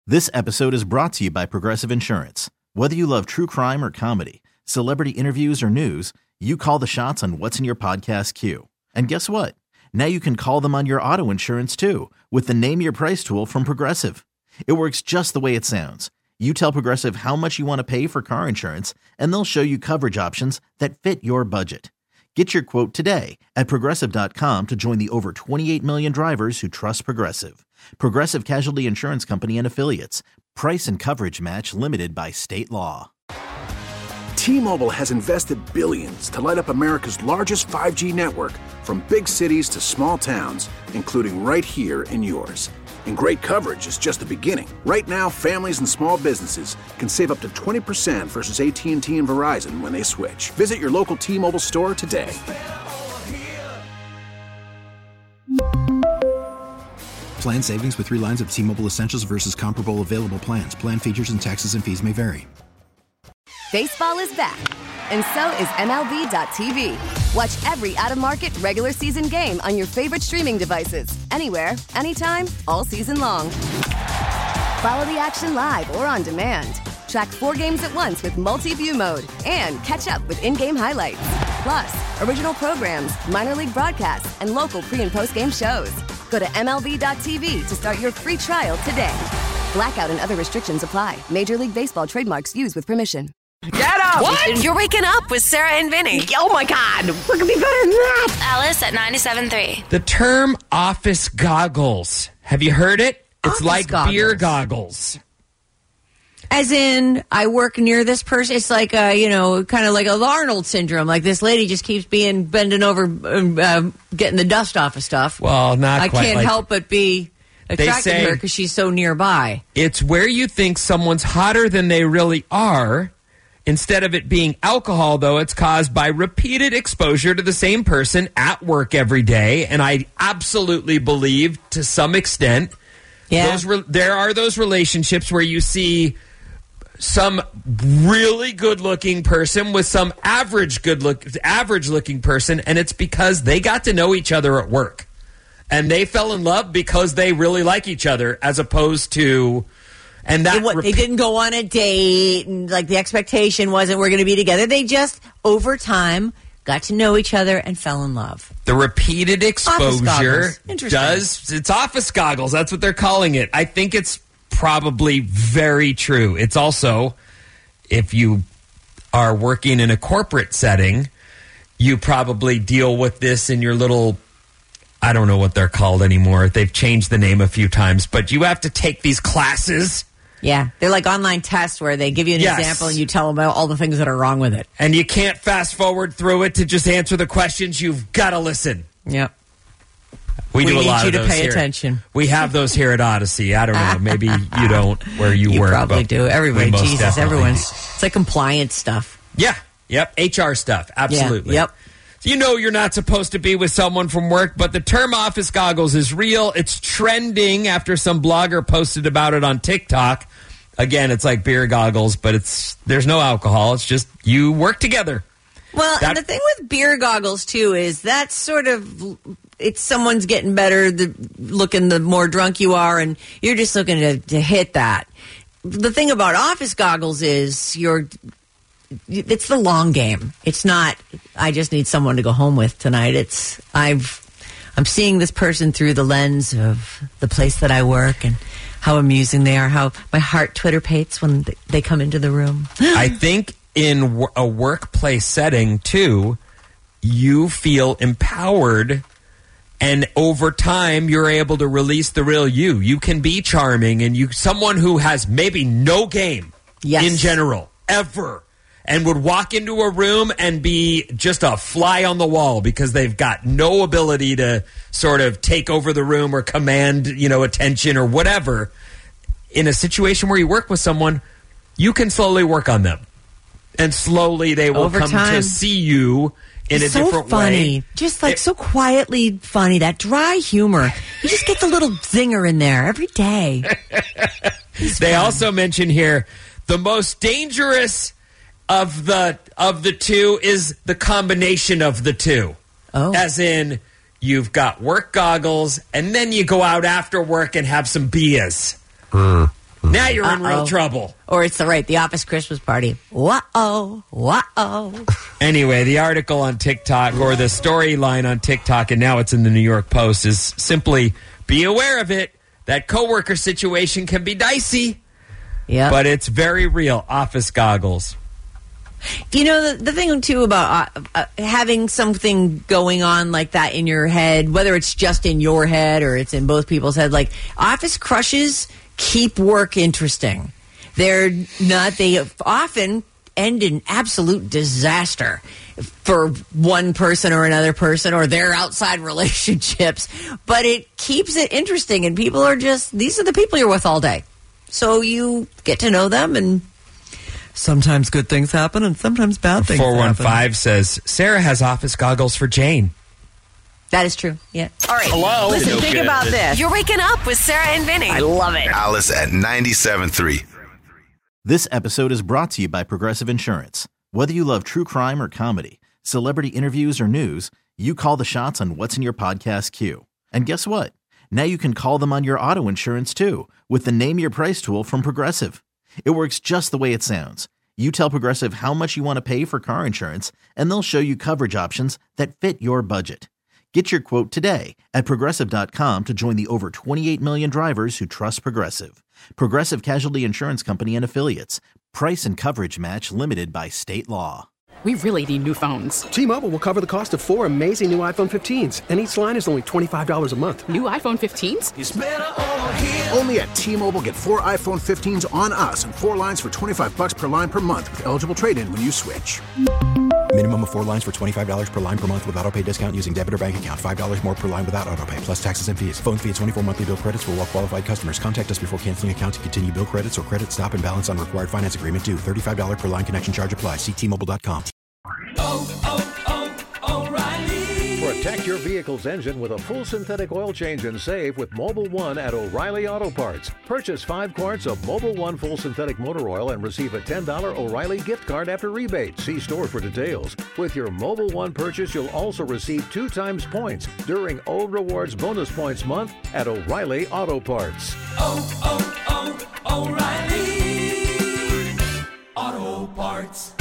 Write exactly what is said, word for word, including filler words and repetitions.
This episode is brought to you by Progressive Insurance. Whether you love true crime or comedy, celebrity interviews or news, you call the shots on what's in your podcast queue. And guess what? Now you can call them on your auto insurance too with the Name Your Price tool from Progressive. It works just the way it sounds. You tell Progressive how much you want to pay for car insurance, and they'll show you coverage options that fit your budget. Get your quote today at Progressive dot com to join the over twenty-eight million drivers who trust Progressive. Progressive Casualty Insurance Company and Affiliates. Price and coverage match limited by state law. T-Mobile has invested billions to light up America's largest five G network, from big cities to small towns, including right here in yours. And great coverage is just the beginning. Right now, families and small businesses can save up to twenty percent versus A T and T and Verizon when they switch. Visit your local T-Mobile store today. Plan savings with three lines of T-Mobile Essentials versus comparable available plans. Plan features and taxes and fees may vary. Baseball is back, and so is M L B dot T V. Watch every out-of-market regular season game on your favorite streaming devices, anywhere, anytime, all season long. Follow the action live or on demand. Track four games at once with multi-view mode and catch up with in-game highlights. Plus, original programs, minor league broadcasts, and local pre- and post-game shows. Go to M L B dot T V to start your free trial today. Blackout and other restrictions apply. Major League Baseball trademarks used with permission. Get up! What? You're waking up with Sarah and Vinny. Oh my God, what could be better than that? Alice at ninety-seven point three. The term office goggles. Have you heard it? It's Office like goggles. beer goggles. As in, I work near this person. It's like, a, you know, kind of like a Arnold syndrome. Like this lady just keeps being bending over, uh, getting the dust off of stuff. Well, not I quite can't like help but be attracted say- to her because she's so nearby. It's where you think someone's hotter than they really are. Instead of it being alcohol, though, it's caused by repeated exposure to the same person at work every day. And I absolutely believe, to some extent, Yeah. those re- there are those relationships where you see some really good-looking person with some average good look, average-looking person, and it's because they got to know each other at work. And they fell in love because they really like each other, as opposed to... And that They, what, they didn't go on a date, and like the expectation wasn't we're going to be together. They just, over time, got to know each other and fell in love. The repeated exposure goggles. Interesting. does, it's office goggles. That's what they're calling it. I think it's probably very true. It's also, if you are working in a corporate setting, you probably deal with this in your little, I don't know what they're called anymore. They've changed the name a few times, but you have to take these classes. Yeah, they're like online tests where they give you an Yes. example and you tell them about all the things that are wrong with it. And you can't fast forward through it to just answer the questions. You've got to listen. Yep. We, We do a need lot you of to those pay here. attention. We have those here at Odyssey. I don't know. Maybe you don't where you, You work. probably but do. we Everybody, most Jesus, definitely everyone's. do. It's like compliance stuff. Yeah. Yep. H R stuff. Absolutely. Yeah, yep. You know you're not supposed to be with someone from work, but the term office goggles is real. It's trending after some blogger posted about it on TikTok. Again, it's like beer goggles, but it's there's no alcohol. It's just you work together. Well, That- and the thing with beer goggles, too, is that's sort of, it's someone's getting better, the looking the more drunk you are, and you're just looking to, to hit that. The thing about office goggles is you're, it's the long game. It's not, I just need someone to go home with tonight. It's, I've, I'm seeing this person through the lens of the place that I work and how amusing they are, how my heart twitterpates when they come into the room. I think in w- a workplace setting, too, you feel empowered, and over time, you're able to release the real you. You can be charming, and you someone who has maybe no game Yes. in general, ever, and would walk into a room and be just a fly on the wall because they've got no ability to sort of take over the room or command, you know, attention or whatever. In a situation where you work with someone, you can slowly work on them. And slowly they will Over come time. to see you in It's a so different funny. way. Just like It- so quietly funny. That dry humor. You just get the little zinger in there every day. They also mention here the most dangerous of the of the two is the combination of the two. Oh. As in, you've got work goggles, and then you go out after work and have some beers. Oh, Now you're in real Uh-oh. trouble. Or it's the right, the office Christmas party. Wah-oh, wah-oh. Anyway, the article on TikTok, or the storyline on TikTok, and now it's in the New York Post, is simply be aware of it. That coworker situation can be dicey, Yeah, but it's very real. Office goggles. You know, the, the thing, too, about uh, uh, having something going on like that in your head, whether it's just in your head or it's in both people's head, like office crushes keep work interesting. They're not, they often end in absolute disaster for one person or another person or their outside relationships, but it keeps it interesting, and people are just, these are the people you're with all day. So you get to know them, and sometimes good things happen and sometimes bad things four one happen. five says, Sarah has office goggles for Jane. That is true, yeah. All right. Hello? Listen, No think good. about this. You're waking up with Sarah and Vinny. I love it. Alice at ninety-seven point three. This episode is brought to you by Progressive Insurance. Whether you love true crime or comedy, celebrity interviews or news, you call the shots on what's in your podcast queue. And guess what? Now you can call them on your auto insurance too with the Name Your Price tool from Progressive. It works just the way it sounds. You tell Progressive how much you want to pay for car insurance, and they'll show you coverage options that fit your budget. Get your quote today at Progressive dot com to join the over twenty-eight million drivers who trust Progressive. Progressive Casualty Insurance Company and Affiliates. Price and coverage match limited by state law. We really need new phones. T-Mobile will cover the cost of four amazing new iPhone fifteens, and each line is only twenty-five dollars a month. New iPhone fifteens? It's better over here. Only at T-Mobile, get four iPhone fifteens on us and four lines for twenty-five bucks per line per month with eligible trade-in when you switch. Minimum of four lines for twenty-five dollars per line per month with autopay discount using debit or bank account. five dollars more per line without autopay, plus taxes and fees. Phone fee at twenty-four monthly bill credits for well-qualified customers. Contact us before canceling account to continue bill credits or credit stop and balance on required finance agreement due. thirty-five dollars per line connection charge applies. See T Mobile dot com. Oh, oh, oh, O'Reilly. Protect your vehicle's engine with a full synthetic oil change and save with Mobil one at O'Reilly Auto Parts. Purchase five quarts of Mobil one full synthetic motor oil and receive a ten dollars O'Reilly gift card after rebate. See store for details. With your Mobil one purchase, you'll also receive two times points during O Rewards Bonus Points Month at O'Reilly Auto Parts. Oh, oh, oh, O'Reilly Auto Parts.